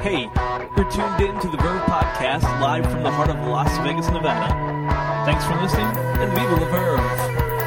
Hey, you're tuned in to the Verve Podcast live from the heart of Las Vegas, Nevada. Thanks for listening, and viva la Verve!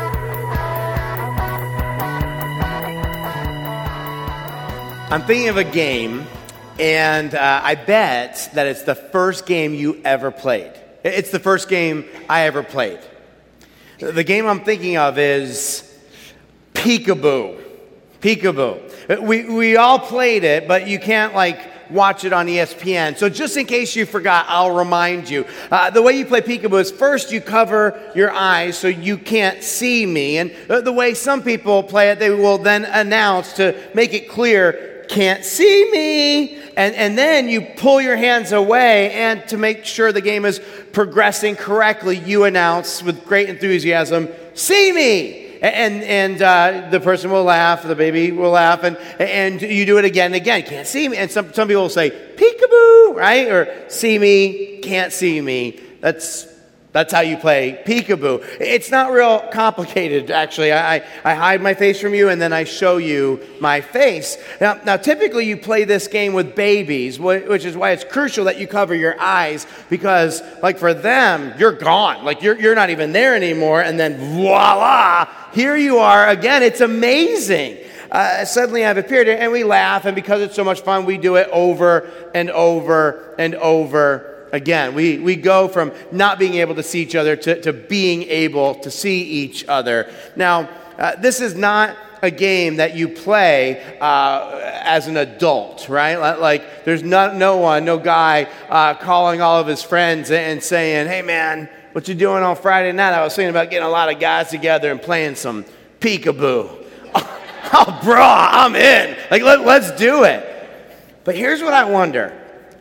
I'm thinking of a game, and I bet that it's the first game you ever played. It's the first game I ever played. The game I'm thinking of is Peekaboo. Peekaboo. We all played it, but you can't watch it on ESPN. So just in case you forgot, I'll remind you. The way you play Peekaboo is first you cover your eyes so you can't see me. And the way some people play it, they will then announce to make it clear, can't see me. And then you pull your hands away, and to make sure the game is progressing correctly, you announce with great enthusiasm, see me. And the person will laugh, the baby will laugh, and you do it again and again. Can't see me. And some people will say, peekaboo, right? Or see me, can't see me. That's how you play peekaboo. It's not real complicated, actually. I hide my face from you, and then I show you my face. Now, typically you play this game with babies, which is why it's crucial that you cover your eyes, because, for them, you're gone. You're not even there anymore, and then voila, here you are again. It's amazing. Suddenly I've appeared, and we laugh, and because it's so much fun, we do it over and over and over again. We go from not being able to see each other to being able to see each other. Now, this is not a game that you play as an adult, right? There's no guy calling all of his friends and saying, hey man, what you doing on Friday night? I was thinking about getting a lot of guys together and playing some peekaboo. Oh, bro, I'm in. Let's do it. But here's what I wonder.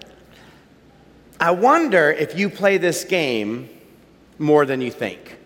I wonder if you play this game more than you think.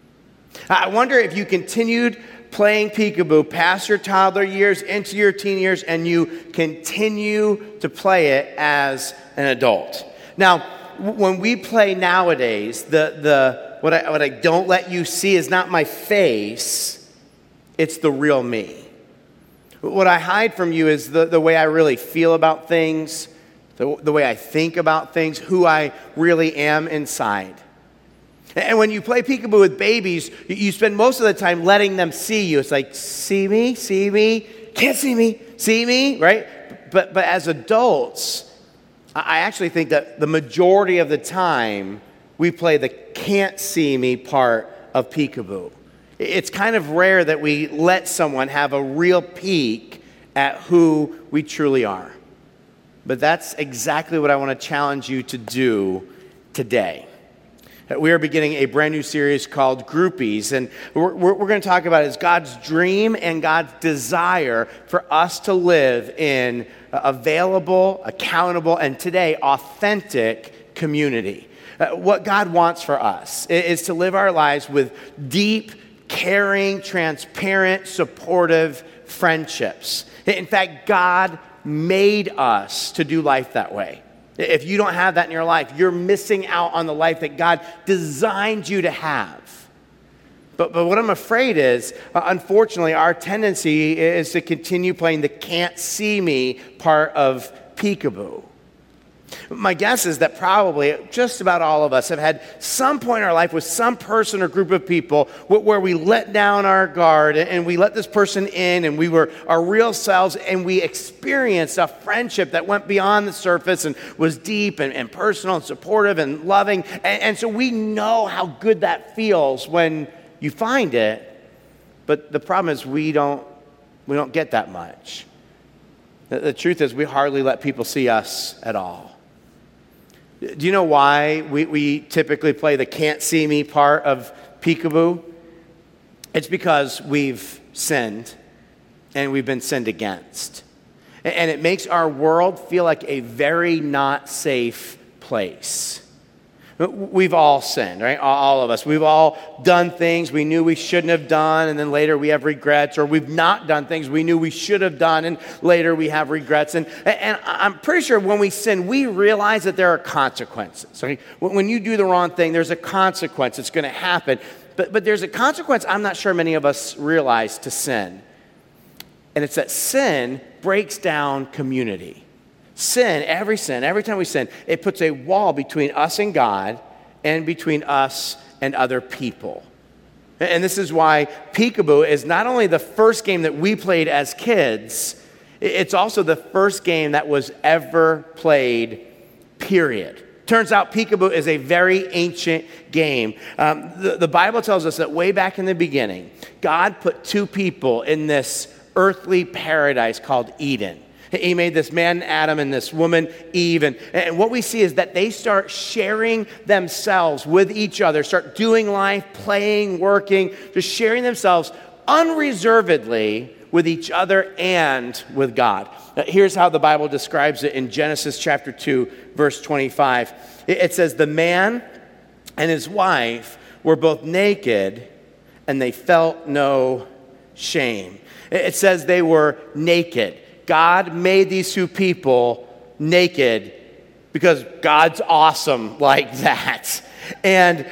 I wonder if you continued playing peekaboo past your toddler years, into your teen years, and you continue to play it as an adult. Now, when we play nowadays, what I don't let you see is not my face, it's the real me. What I hide from you is the way I really feel about things, the way I think about things, who I really am inside. And when you play peekaboo with babies, you spend most of the time letting them see you. It's like, see me, can't see me, right? But as adults, I actually think that the majority of the time, we play the can't see me part of peekaboo. It's kind of rare that we let someone have a real peek at who we truly are. But that's exactly what I want to challenge you to do today. We are beginning a brand new series called Groupies, and we're going to talk about is God's dream and God's desire for us to live in available, accountable, and today authentic community. What God wants for us is to live our lives with deep, caring, transparent, supportive friendships. In fact, God made us to do life that way. If you don't have that in your life, you're missing out on the life that God designed you to have. But what I'm afraid is, unfortunately, our tendency is to continue playing the can't see me part of peekaboo. My guess is that probably just about all of us have had some point in our life with some person or group of people where we let down our guard and we let this person in and we were our real selves and we experienced a friendship that went beyond the surface and was deep and personal and supportive and loving. And so we know how good that feels when you find it, but the problem is we don't get that much. The truth is we hardly let people see us at all. Do you know why we typically play the can't see me part of peekaboo? It's because we've sinned and we've been sinned against. And it makes our world feel like a very not safe place. We've all sinned, right? All of us. We've all done things we knew we shouldn't have done, and then later we have regrets, or we've not done things we knew we should have done, and later we have regrets. And I'm pretty sure when we sin, we realize that there are consequences. Okay? When you do the wrong thing, there's a consequence. It's going to happen. But there's a consequence I'm not sure many of us realize to sin. And it's that sin breaks down community. Sin, every time we sin, it puts a wall between us and God and between us and other people. And this is why Peekaboo is not only the first game that we played as kids, it's also the first game that was ever played, period. Turns out Peekaboo is a very ancient game. The Bible tells us that way back in the beginning, God put two people in this earthly paradise called Eden. He made this man, Adam, and this woman, Eve. And what we see is that they start sharing themselves with each other, start doing life, playing, working, just sharing themselves unreservedly with each other and with God. Here's how the Bible describes it in Genesis chapter 2, verse 25. It says, the man and his wife were both naked, and they felt no shame. It says they were naked. God made these two people naked because God's awesome like that. And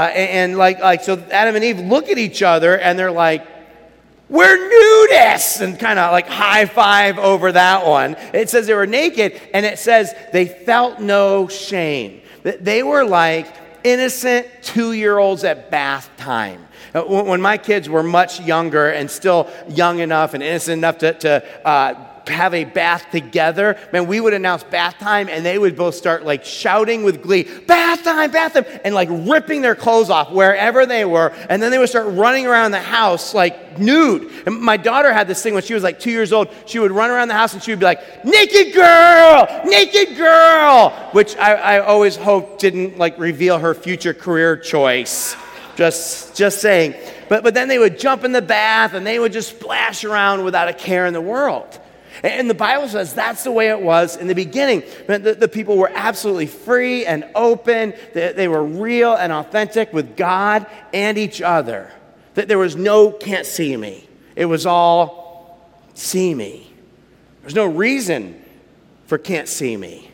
so Adam and Eve look at each other and they're like, we're nudists, and kind of like high five over that one. It says they were naked, and it says they felt no shame. They were like innocent 2-year-olds at bath time. When my kids were much younger and still young enough and innocent enough to have a bath together, man, we would announce bath time and they would both start like shouting with glee, bath time, and like ripping their clothes off wherever they were. And then they would start running around the house like nude. And my daughter had this thing when she was like 2 years old. She would run around the house and she would be like, naked girl, which I always hoped didn't like reveal her future career choice. Just saying. But then they would jump in the bath and they would just splash around without a care in the world. And the Bible says that's the way it was in the beginning. The people were absolutely free and open. They were real and authentic with God and each other. That there was no can't see me. It was all see me. There's no reason for can't see me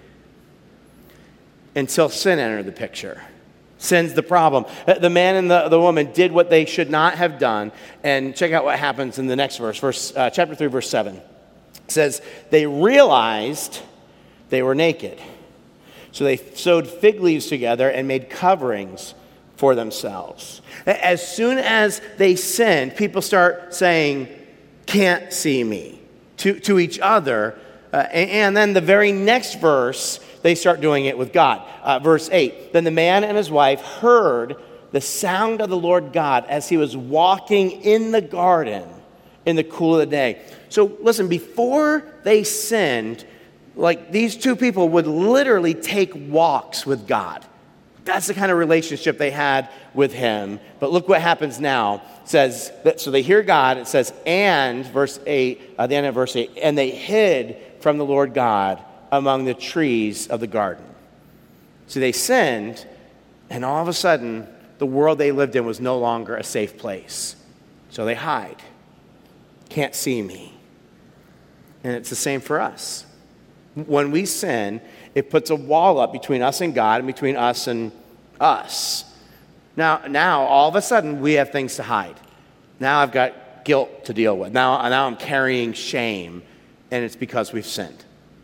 until sin entered the picture. Sin's the problem. The man and the woman did what they should not have done. And check out what happens in the next verse, chapter 3, verse 7. It says, they realized they were naked. So they sewed fig leaves together and made coverings for themselves. As soon as they sinned, people start saying, can't see me, to each other. And then the very next verse, they start doing it with God. Verse 8, then the man and his wife heard the sound of the Lord God as he was walking in the garden in the cool of the day. So listen, before they sinned, like these two people would literally take walks with God. That's the kind of relationship they had with him. But look what happens now. It says that, so they hear God. It says, and verse 8, the end of verse 8, and they hid from the Lord God among the trees of the garden. So they sinned, and all of a sudden, the world they lived in was no longer a safe place. So they hide. Can't see me. And it's the same for us. When we sin, it puts a wall up between us and God and between us and us. Now all of a sudden, we have things to hide. Now I've got guilt to deal with. Now I'm carrying shame, and it's because we've sinned.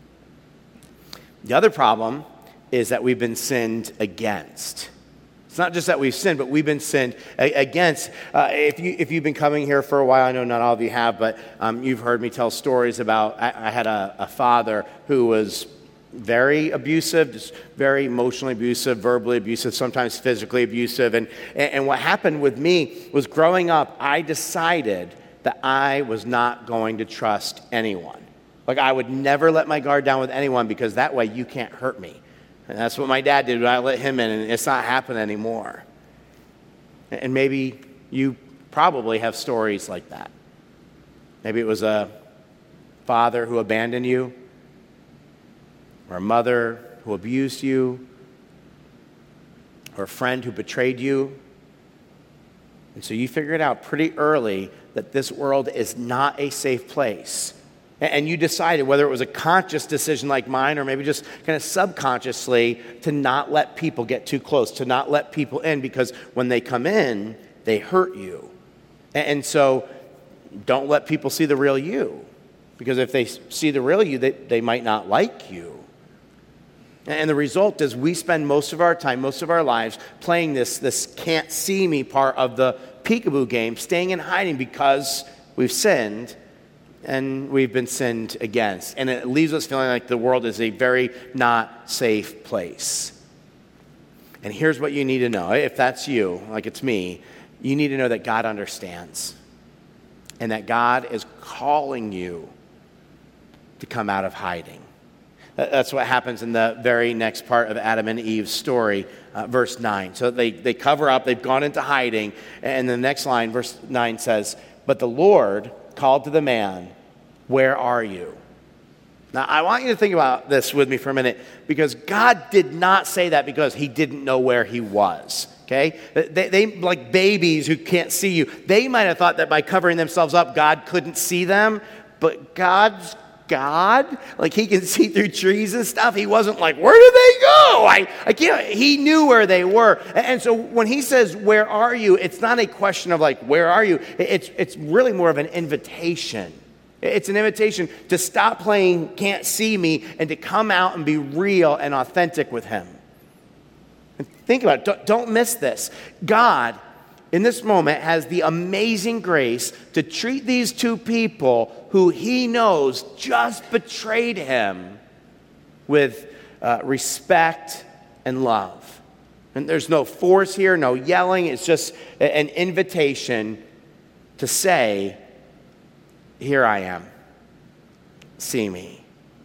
The other problem is that we've been sinned against. It's not just that we've sinned, but we've been sinned against. If you've been coming here for a while, I know not all of you have, but you've heard me tell stories about, I had a father who was very abusive, just very emotionally abusive, verbally abusive, sometimes physically abusive. And what happened with me was growing up, I decided that I was not going to trust anyone. Like I would never let my guard down with anyone because that way you can't hurt me. And that's what my dad did when I let him in, and it's not happening anymore. And maybe you probably have stories like that. Maybe it was a father who abandoned you, or a mother who abused you, or a friend who betrayed you. And so you figured out pretty early that this world is not a safe place. And you decided, whether it was a conscious decision like mine or maybe just kind of subconsciously, to not let people get too close, to not let people in, because when they come in, they hurt you. And so don't let people see the real you. Because if they see the real you, they might not like you. And the result is we spend most of our time, most of our lives playing this can't see me part of the peekaboo game, staying in hiding because we've sinned and we've been sinned against. And it leaves us feeling like the world is a very not safe place. And here's what you need to know. If that's you, like it's me, you need to know that God understands and that God is calling you to come out of hiding. That's what happens in the very next part of Adam and Eve's story, verse 9. So they cover up, they've gone into hiding, and the next line, verse 9 says, "But the Lord called to the man, 'Where are you?'" Now, I want you to think about this with me for a minute, because God did not say that because he didn't know where he was. Okay? They like babies who can't see you. They might have thought that by covering themselves up, God couldn't see them, but God's God, like he can see through trees and stuff. He wasn't like, where did they go? I can't. He knew where they were. And so when he says, where are you? It's not a question of like, where are you? It's really more of an invitation. It's an invitation to stop playing can't see me and to come out and be real and authentic with him. And think about it. Don't miss this. God, in this moment, has the amazing grace to treat these two people who he knows just betrayed him with respect and love. And there's no force here, no yelling. It's just an invitation to say, here I am. See me.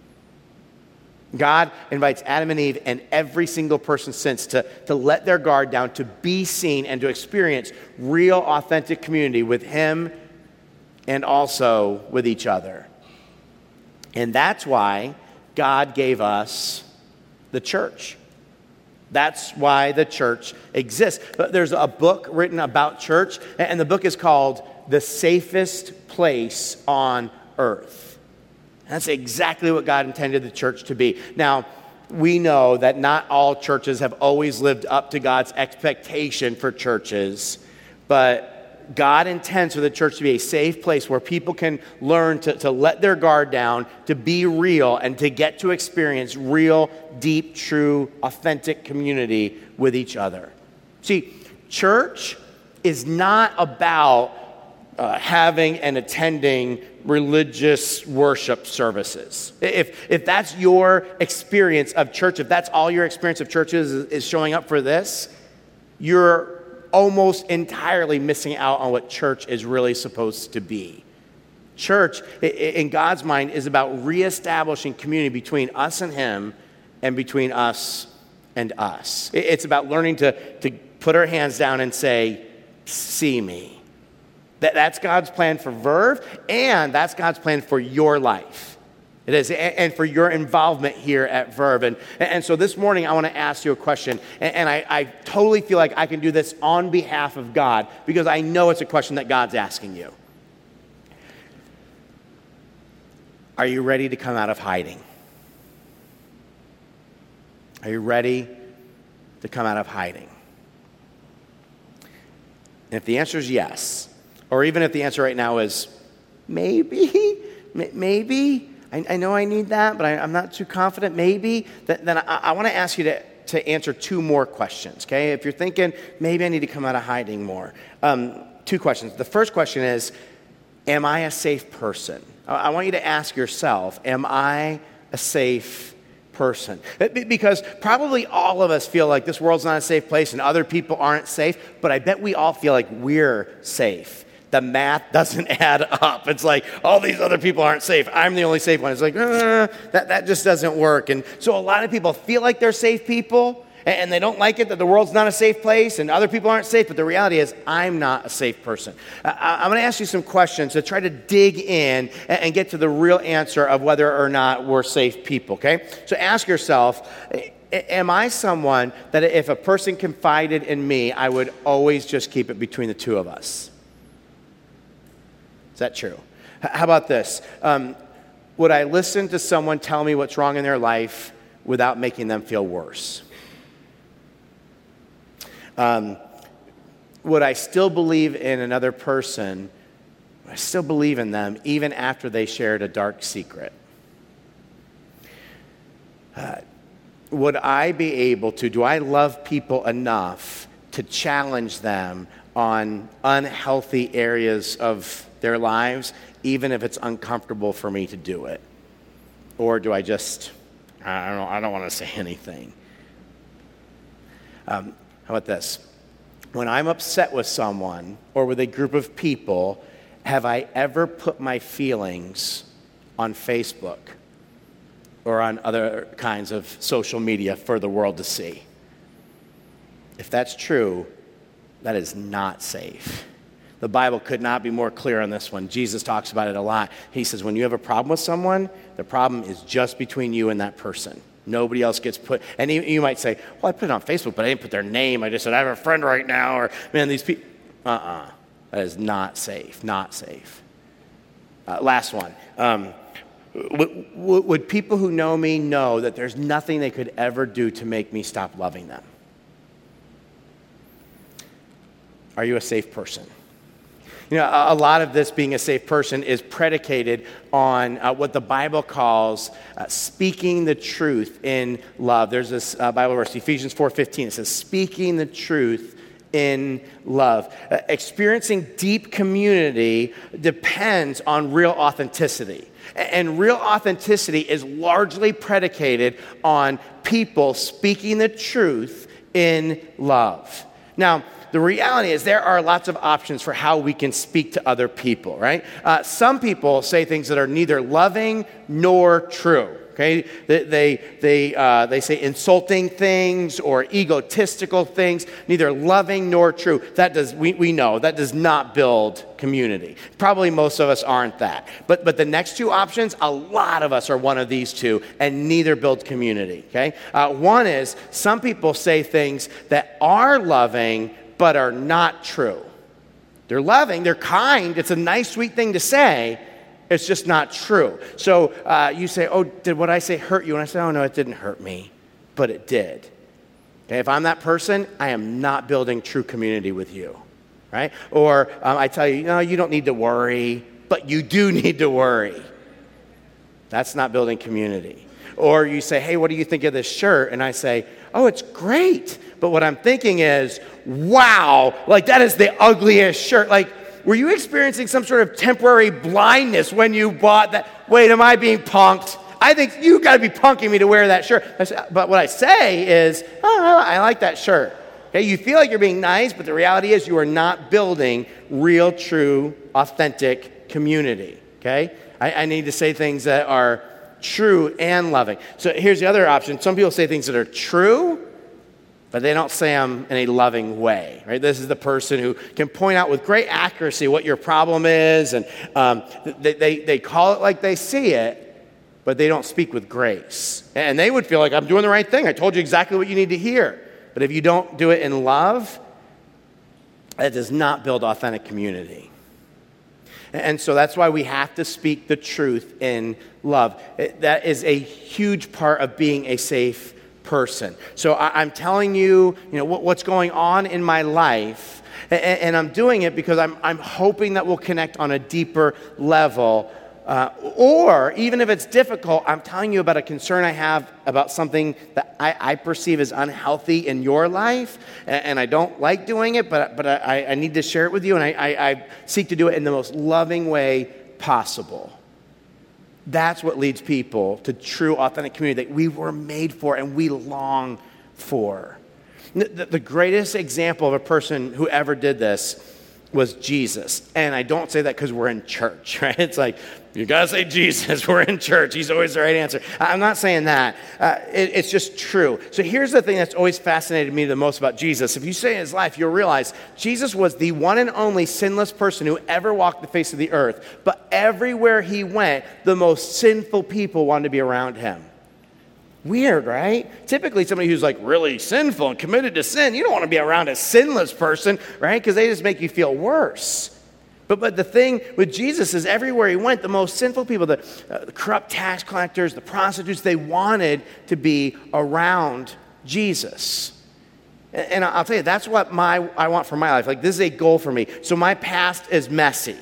God invites Adam and Eve and every single person since to let their guard down, to be seen, and to experience real, authentic community with him and also with each other. And that's why God gave us the church. That's why the church exists. There's a book written about church, and the book is called The Safest Place on Earth. That's exactly what God intended the church to be. Now, we know that not all churches have always lived up to God's expectation for churches, but God intends for the church to be a safe place where people can learn to let their guard down, to be real, and to get to experience real, deep, true, authentic community with each other. See, church is not about having and attending religious worship services. If that's your experience of church, if that's all your experience of church is showing up for this, you're almost entirely missing out on what church is really supposed to be. Church, in God's mind, is about reestablishing community between us and him and between us and us. It's about learning to put our hands down and say, see me. That's God's plan for Verve, and that's God's plan for your life. It is, and for your involvement here at Verve. And so this morning, I want to ask you a question, and I totally feel like I can do this on behalf of God, because I know it's a question that God's asking you. Are you ready to come out of hiding? Are you ready to come out of hiding? And if the answer is yes, or even if the answer right now is maybe, I know I need that, but I'm not too confident, maybe, then I want to ask you to answer two more questions, okay? If you're thinking, maybe I need to come out of hiding more. Two questions. The first question is, am I a safe person? I want you to ask yourself, am I a safe person? Because probably all of us feel like this world's not a safe place and other people aren't safe, but I bet we all feel like we're safe. The math doesn't add up. It's like, all these other people aren't safe. I'm the only safe one. It's like, that just doesn't work. And so a lot of people feel like they're safe people, and they don't like it that the world's not a safe place, and other people aren't safe, but the reality is, I'm not a safe person. I'm going to ask you some questions to try to dig in and get to the real answer of whether or not we're safe people, okay? So ask yourself, am I someone that if a person confided in me, I would always just keep it between the two of us? Is that true? How about this? Would I listen to someone tell me what's wrong in their life without making them feel worse? Would I still believe in another person I still believe in them even after they shared a dark secret. Would I be able to, do I love people enough to challenge them on unhealthy areas of their lives, even if it's uncomfortable for me to do it? Or do I just, I don't want to say anything. How about this? When I'm upset with someone or with a group of people, have I ever put my feelings on Facebook or on other kinds of social media for the world to see? If that's true, that is not safe. The Bible could not be more clear on this one. Jesus talks about it a lot. He says, when you have a problem with someone, the problem is just between you and that person. Nobody else gets put. And you might say, well, I put it on Facebook, but I didn't put their name. I just said, I have a friend right now. Or, man, these people. That is not safe. Not safe. Last one. Would people who know me know that there's nothing they could ever do to make me stop loving them? Are you a safe person? You know, a lot of this being a safe person is predicated on what the Bible calls speaking the truth in love. There's this Bible verse, Ephesians 4:15. It says, speaking the truth in love. Experiencing deep community depends on real authenticity. And real authenticity is largely predicated on people speaking the truth in love. Now, the reality is there are lots of options for how we can speak to other people, right? Some people say things that are neither loving nor true, okay? They say insulting things or egotistical things, neither loving nor true. We know that does not build community. Probably most of us aren't that. But the next two options, a lot of us are one of these two, and neither build community, okay? One is some people say things that are loving but are not true. They're loving, they're kind, it's a nice, sweet thing to say, it's just not true. So you say, oh, did what I say hurt you? And I say, oh, no, it didn't hurt me, but it did. Okay, if I'm that person, I am not building true community with you, right? Or I tell you, no, you don't need to worry, but you do need to worry. That's not building community. Or you say, hey, what do you think of this shirt? And I say, oh, it's great. But what I'm thinking is, wow, like that is the ugliest shirt. Like, were you experiencing some sort of temporary blindness when you bought that? Wait, am I being punked? I think you got to be punking me to wear that shirt. But what I say is, oh, I like that shirt. Okay, you feel like you're being nice, but the reality is you are not building real, true, authentic community. Okay? I need to say things that are true and loving. So here's the other option. Some people say things that are true, but they don't say them in a loving way, right? This is the person who can point out with great accuracy what your problem is, and they call it like they see it, but they don't speak with grace. And they would feel like, I'm doing the right thing. I told you exactly what you need to hear. But if you don't do it in love, that does not build authentic community. And so that's why we have to speak the truth in love. That is a huge part of being a safe person. So I'm telling you, what's going on in my life, and I'm doing it because I'm hoping that we'll connect on a deeper level. Or even if it's difficult, I'm telling you about a concern I have about something that I perceive as unhealthy in your life, and I don't like doing it, but I need to share it with you, and I seek to do it in the most loving way possible. That's what leads people to true, authentic community that we were made for and we long for. The greatest example of a person who ever did this was Jesus. And I don't say that because we're in church, right? It's like, you got to say Jesus. We're in church. He's always the right answer. I'm not saying that. It's just true. So here's the thing that's always fascinated me the most about Jesus. If you say his life, you'll realize Jesus was the one and only sinless person who ever walked the face of the earth. But everywhere he went, the most sinful people wanted to be around him. Weird, right? Typically, somebody who's like really sinful and committed to sin, you don't want to be around a sinless person, right? Because they just make you feel worse. But the thing with Jesus is everywhere he went, the most sinful people, the corrupt tax collectors, the prostitutes, they wanted to be around Jesus. And I'll tell you, that's what I want for my life. Like, this is a goal for me. So my past is messy.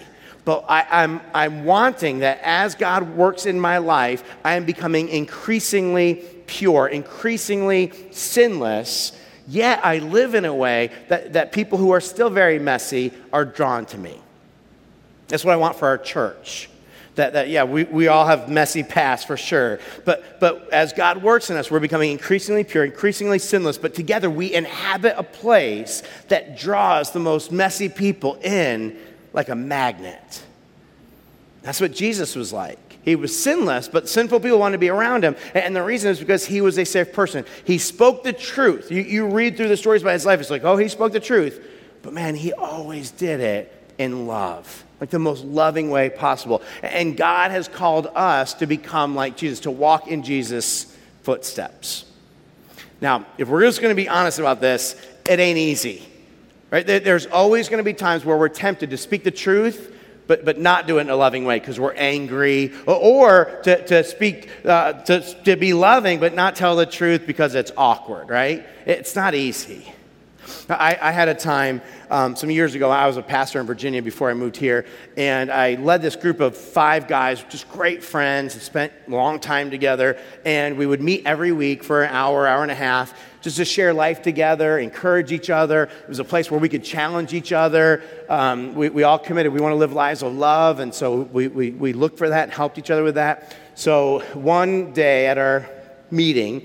But I'm wanting that as God works in my life, I am becoming increasingly pure, increasingly sinless, yet I live in a way that people who are still very messy are drawn to me. That's what I want for our church. We all have messy past for sure. But as God works in us, we're becoming increasingly pure, increasingly sinless. But together we inhabit a place that draws the most messy people in like a magnet. That's what Jesus was like. He was sinless, but sinful people wanted to be around him. And the reason is because he was a safe person. He spoke the truth. You read through the stories about his life, it's like, oh, he spoke the truth. But man, he always did it in love, like the most loving way possible. And God has called us to become like Jesus, to walk in Jesus' footsteps. Now, if we're just going to be honest about this, it ain't easy, right? There's always going to be times where we're tempted to speak the truth, but not do it in a loving way because we're angry, or to speak, to be loving, but not tell the truth because it's awkward, right? It's not easy. I had a time some years ago. I was a pastor in Virginia before I moved here, and I led this group of 5 guys, just great friends, and spent a long time together, and we would meet every week for an hour and a half, just to share life together, encourage each other. It was a place where we could challenge each other. We all committed, we want to live lives of love, and so we looked for that and helped each other with that. So one day at our meeting,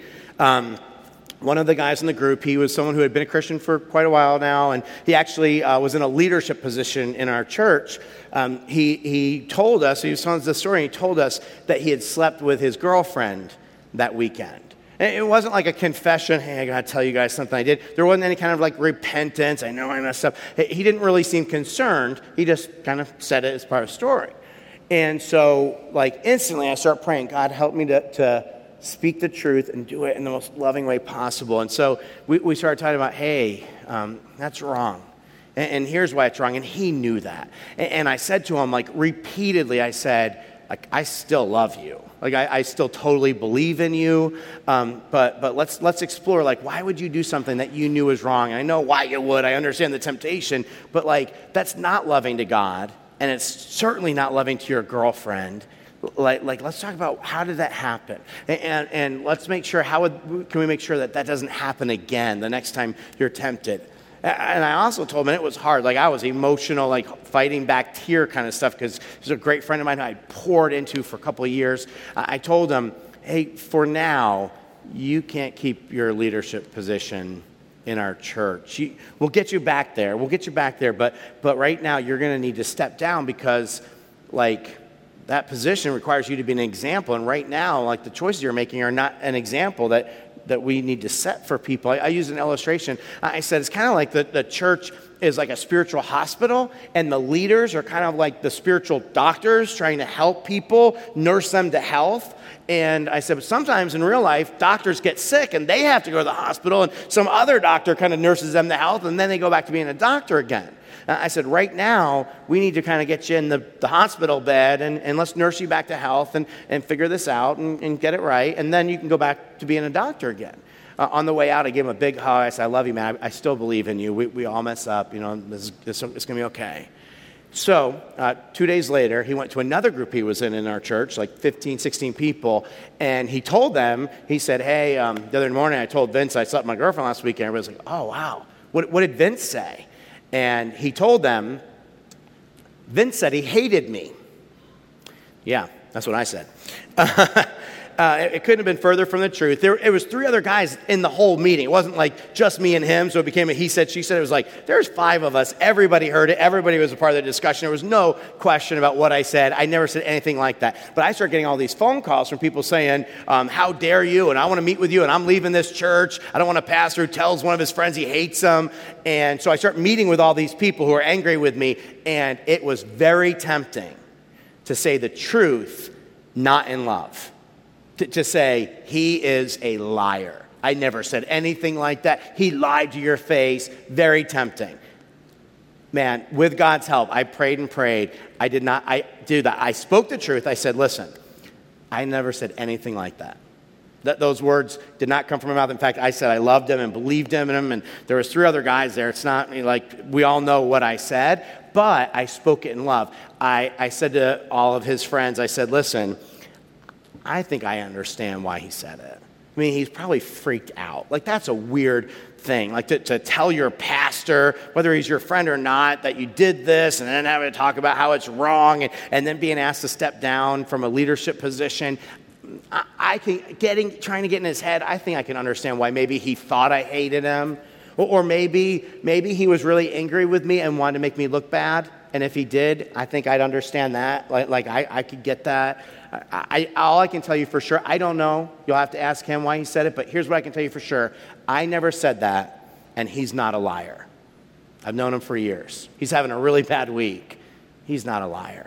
one of the guys in the group, he was someone who had been a Christian for quite a while now, and he actually was in a leadership position in our church. He told us, he was telling us the story, and he told us that he had slept with his girlfriend that weekend. And it wasn't like a confession, hey, I got to tell you guys something I did. There wasn't any kind of like repentance, I know I messed up. He didn't really seem concerned. He just kind of said it as part of the story. And so, like, instantly I start praying, God, help me to speak the truth and do it in the most loving way possible. And so we started talking about, hey, that's wrong. And here's why it's wrong. And he knew that. And I said to him, like, repeatedly, I said, like, I still love you. Like, I still totally believe in you. But let's explore, like, why would you do something that you knew was wrong? And I know why you would. I understand the temptation. But, like, that's not loving to God. And it's certainly not loving to your girlfriend. Like, let's talk about how did that happen, and let's make sure can we make sure that doesn't happen again the next time you're tempted. And I also told him, and it was hard, like I was emotional, like fighting back tear kind of stuff because he's a great friend of mine who I poured into for a couple of years. I told him, hey, for now, you can't keep your leadership position in our church. We'll get you back there. But right now you're going to need to step down because, like, that position requires you to be an example. And right now, like, the choices you're making are not an example that we need to set for people. I use an illustration. I said it's kind of like the church is like a spiritual hospital, and the leaders are kind of like the spiritual doctors trying to help people, nurse them to health. And I said, but sometimes in real life, doctors get sick, and they have to go to the hospital, and some other doctor kind of nurses them to health, and then they go back to being a doctor again. I said, right now, we need to kind of get you in the hospital bed and let's nurse you back to health and figure this out and get it right. And then you can go back to being a doctor again. On the way out, I gave him a big hug. I said, I love you, man. I still believe in you. We all mess up. You know, it's going to be okay. So 2 days later, he went to another group he was in our church, like 15, 16 people. And he told them, he said, hey, the other morning I told Vince I slept with my girlfriend last weekend. Everybody was like, oh, wow. What did Vince say? And he told them, Vince said he hated me. Yeah, that's what I said. It couldn't have been further from the truth. It was 3 other guys in the whole meeting. It wasn't like just me and him, so it became a he said, she said. It was like, there's 5 of us. Everybody heard it. Everybody was a part of the discussion. There was no question about what I said. I never said anything like that. But I started getting all these phone calls from people saying, how dare you, and I want to meet with you, and I'm leaving this church. I don't want a pastor who tells one of his friends he hates him. And so I start meeting with all these people who are angry with me, and it was very tempting to say the truth, not in love. To say, he is a liar. I never said anything like that. He lied to your face. Very tempting. Man, with God's help, I prayed and prayed. I did that. I spoke the truth. I said, listen, I never said anything like that. Those words did not come from my mouth. In fact, I said I loved him and believed in him, and there was 3 other guys there. It's not like we all know what I said, but I spoke it in love. I said to all of his friends, I said, listen, I think I understand why he said it. I mean, he's probably freaked out. Like, that's a weird thing. Like, to tell your pastor, whether he's your friend or not, that you did this, and then having to talk about how it's wrong, and then being asked to step down from a leadership position. Trying to get in his head, I think I can understand why maybe he thought I hated him. Or maybe he was really angry with me and wanted to make me look bad. And if he did, I think I'd understand that. Like I could get that. All I can tell you for sure, I don't know. You'll have to ask him why he said it. But here's what I can tell you for sure. I never said that, and he's not a liar. I've known him for years. He's having a really bad week. He's not a liar.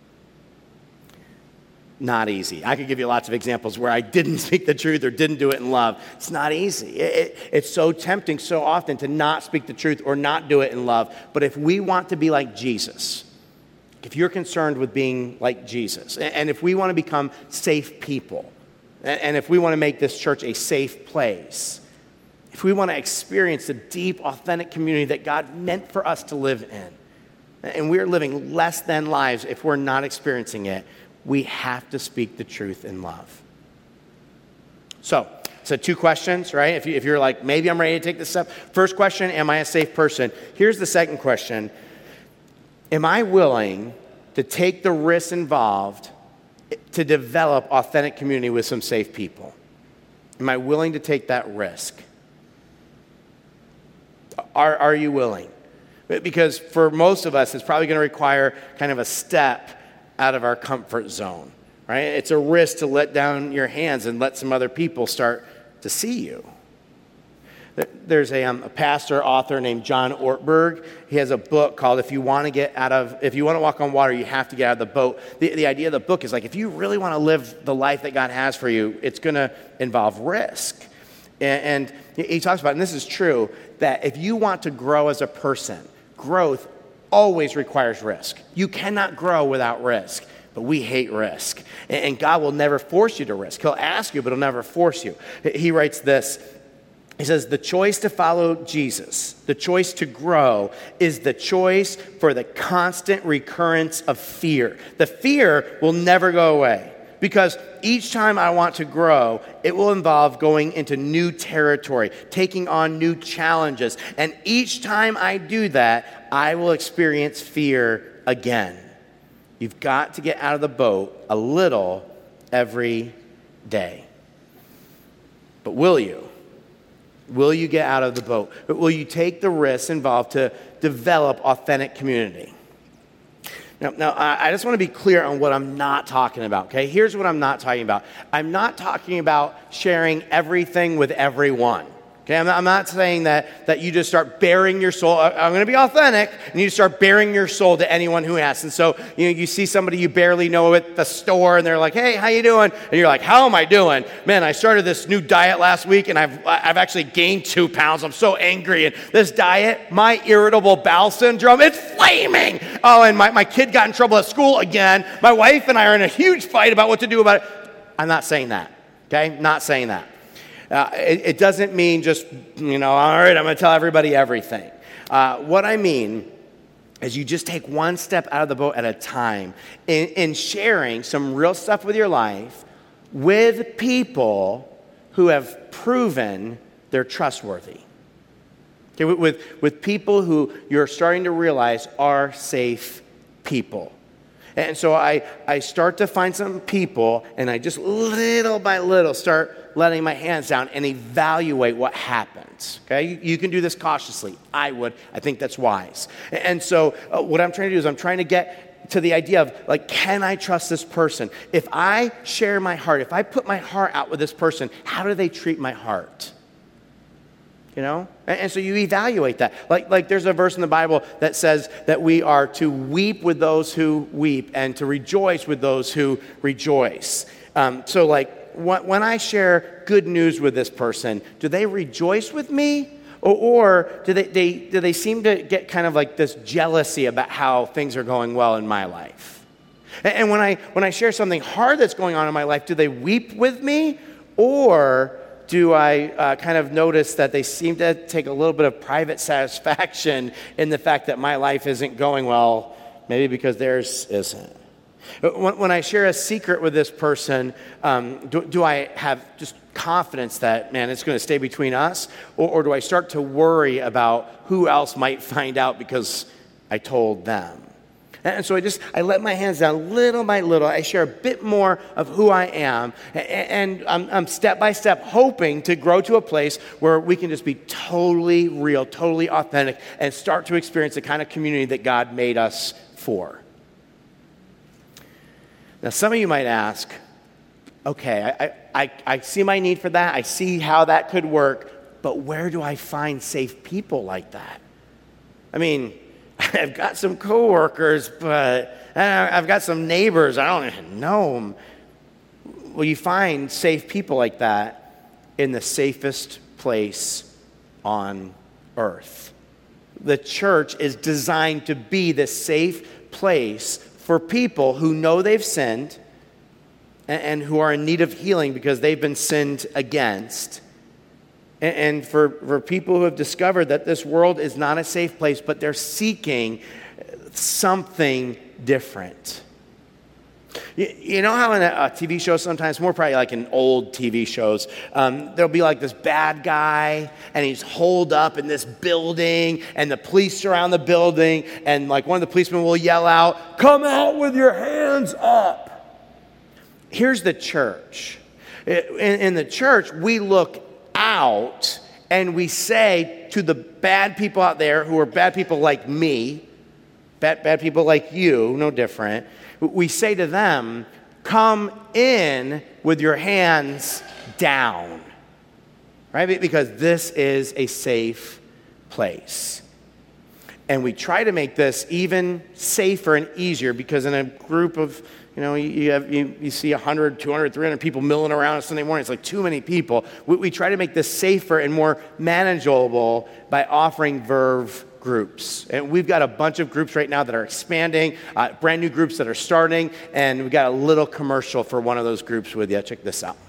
Not easy. I could give you lots of examples where I didn't speak the truth or didn't do it in love. It's not easy. It's so tempting so often to not speak the truth or not do it in love. But if we want to be like Jesus, if you're concerned with being like Jesus, and if we want to become safe people, and if we want to make this church a safe place, if we want to experience the deep, authentic community that God meant for us to live in, and we're living less than lives if we're not experiencing it, we have to speak the truth in love. So 2 questions, right? If you're like, maybe I'm ready to take this step. First question, am I a safe person? Here's the second question. Am I willing to take the risks involved to develop authentic community with some safe people? Am I willing to take that risk? Are you willing? Because for most of us, it's probably going to require kind of a step out of our comfort zone, right? It's a risk to let down your hands and let some other people start to see you. There's a pastor, author named John Ortberg. He has a book called If You Want to Walk on Water, You Have to Get Out of the Boat. The idea of the book is like, if you really want to live the life that God has for you, it's going to involve risk. And he talks about, and this is true, that if you want to grow as a person, growth always requires risk. You cannot grow without risk, but we hate risk. And God will never force you to risk. He'll ask you, but he'll never force you. He writes this. He says, the choice to follow Jesus, the choice to grow, is the choice for the constant recurrence of fear. The fear will never go away, because each time I want to grow, it will involve going into new territory, taking on new challenges. And each time I do that, I will experience fear again. You've got to get out of the boat a little every day. But will you? Will you get out of the boat? Will you take the risks involved to develop authentic community? Now, I just want to be clear on what I'm not talking about, okay? Here's what I'm not talking about. I'm not talking about sharing everything with everyone, okay? I'm not saying that you just start bearing your soul. I'm going to be authentic, and you just start bearing your soul to anyone who asks. And so, you see somebody you barely know at the store, and they're like, hey, how you doing? And you're like, how am I doing? Man, I started this new diet last week, and I've actually gained 2 pounds. I'm so angry. And this diet, my irritable bowel syndrome, it's flaming. Oh, and my kid got in trouble at school again. My wife and I are in a huge fight about what to do about it. I'm not saying that, okay? Not saying that. It doesn't mean just, all right, I'm going to tell everybody everything. What I mean is you just take one step out of the boat at a time in sharing some real stuff with your life with people who have proven they're trustworthy. Okay, with people who you're starting to realize are safe people. And so I start to find some people, and I just little by little start letting my hands down and evaluate what happens. Okay, you can do this cautiously. I would. I think that's wise. And so what I'm trying to do is I'm trying to get to the idea of, like, can I trust this person? If I share my heart, if I put my heart out with this person, how do they treat my heart? And so you evaluate that. Like there's a verse in the Bible that says that we are to weep with those who weep and to rejoice with those who rejoice. So when I share good news with this person, do they rejoice with me? Or do they seem to get kind of like this jealousy about how things are going well in my life? And when I share something hard that's going on in my life, do they weep with me? Or do I kind of notice that they seem to take a little bit of private satisfaction in the fact that my life isn't going well, maybe because theirs isn't? When I share a secret with this person, do I have just confidence that, man, it's going to stay between us? Or do I start to worry about who else might find out because I told them? And so I let my hands down little by little. I share a bit more of who I am. And I'm step by step hoping to grow to a place where we can just be totally real, totally authentic, and start to experience the kind of community that God made us for. Now, some of you might ask, okay, I see my need for that. I see how that could work. But where do I find safe people like that? I mean, I've got some coworkers, but I've got some neighbors. I don't even know them. Well, you find safe people like that in the safest place on earth. The church is designed to be the safe place for people who know they've sinned and who are in need of healing because they've been sinned against. And for people who have discovered that this world is not a safe place, but they're seeking something different. You know how in a TV show sometimes, more probably like in old TV shows, there'll be like this bad guy, and he's holed up in this building, and the police surround the building, and like one of the policemen will yell out, "Come out with your hands up." Here's the church. In the church, we look out and we say to the bad people out there who are bad people like me, bad people like you, no different, we say to them, come in with your hands down, right? Because this is a safe place. And we try to make this even safer and easier because in a group of, you see 100, 200, 300 people milling around on Sunday morning. It's like too many people. We try to make this safer and more manageable by offering Verve groups. And we've got a bunch of groups right now that are expanding, brand new groups that are starting, and we've got a little commercial for one of those groups with you. Check this out.